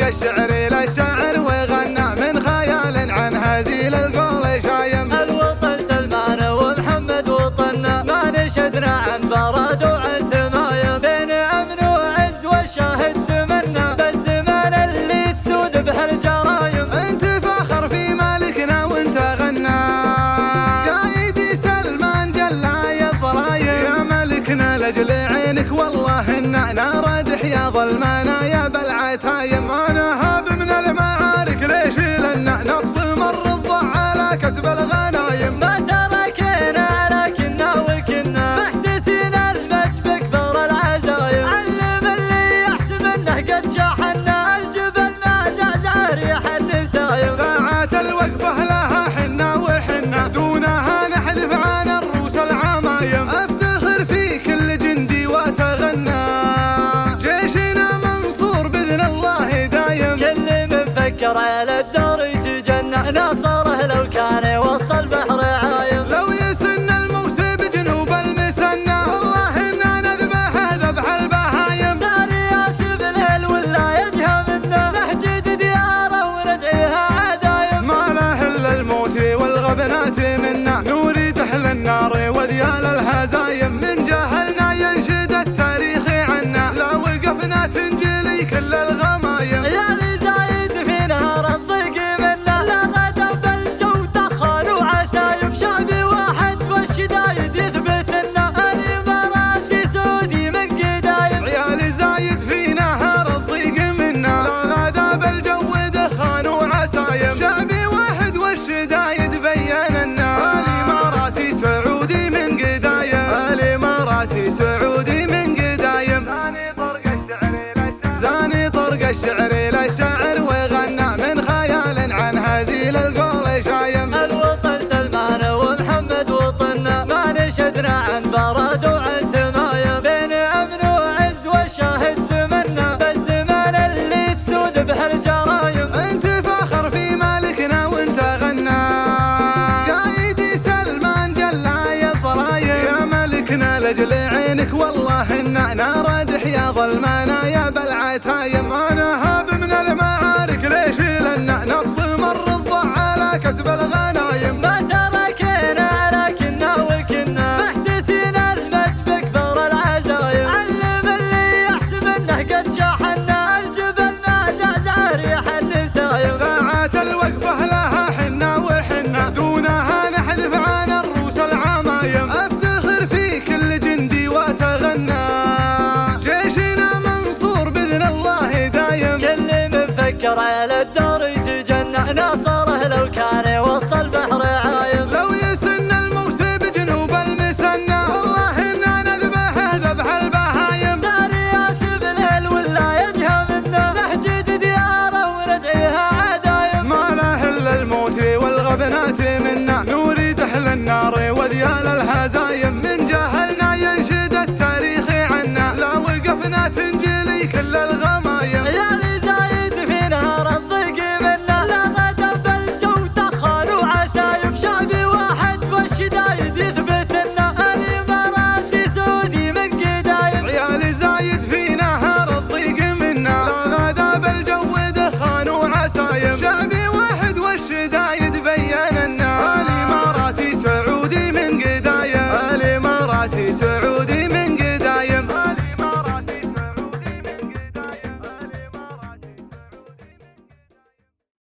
الشعر للشاعر وغنى من خيال عن هزيل القول شايم. الوطن سلمان ومحمد وطننا ما نشدنا عن برد وعن سمايم، بين امن وعز والشاهد زمنا بالزمان اللي تسود به الجرايم. انت فاخر في مالكنا وانت غنى قايدي سلمان جلاي الضرايم. يا ملكنا لاجل عينك والله إنا نردح يا ظلمانا يا بالعتايم. انا هاب من المعارك ليش لنا نفط مر الضع على كسب الغنايم. ما تركنا لكننا وكنا محتسين المجد بكبر العزايم. علم اللي يحسب انه قد شاحنا الجبل ما زعزع ريح النسايم. ساعات الوقفة لها حنا وحنا دونها نحذف عن الروس العمايم. افتخر في كل جندي واتغنى جيشنا منصور باذن الله دايم. كل من فكر على الدار يتجنى ناصره لو كان وسط البحر عايم. لو يسن الموسى بجنوب المسنى والله إنا نذبح ذبح البهايم. ساريات بالليل ولا يجهى منا نحجد دياره وندعيها عدايم. ما له إلا الموت والغبنات منا نريد أهل النار وذيال الهزايم. من جهلنا ينشد التاريخ عنا لا وقفنا تنجلي كل الغمايم. يا اللي زايد في نهار الضيق منا لا غدا بالجو دخل وعسايم. شعبي واحد والشدايد يثبت ان الاماراتي سعودي من قدايم. عيالي زايد في نهار الضيق منا لا غدا بالجو دخان وعسايم. شعبي واحد والشدايد بين ان الاماراتي سعودي من قدايم. الاماراتي سعودي من قدايم. زاني طرق الشعر للشاعر وغنى من خيال عن هزيل القول شايم. الوطن سلمان ومحمد وطننا ما نشدنا عن برد وعن سمايم، بين امن وعز والشاهد زمنا بالزمان اللي تسود به الجرايم. انت فاخر في مالكنا وانت غنى قايدي سلمان جلاي الضرايم. يا ملكنا لاجل عينك والله إنا نردح يا ظلمانا يا بالعتايم. انا هاب من المعارك ليش لنا نفط مر الضع على كسب الغنايم. ما تركنا لكننا وكنا محتسين المجد بكبر العزايم. علم اللي يحسب انه قد شاحنا الجبل ما زعزع ريح النسايم. ساعات الوقفة لها حنا وحنا دونها نحذف عن الروس العمايم. افتخر في كل جندي واتغنى جيشنا منصور باذن الله دايم. كل من فكر على الدار يتجنى ناصره لو كان وسط البحر عايم. لو يسن الموسى بجنوب المسنى والله إنا نذبح ذبح البهايم. ساريات بالليل ولا يجهى منا نحجد دياره وندعيها عدايم. ما له إلا الموت والغبنات منا نريد أهل النار وذيال الهزايم. من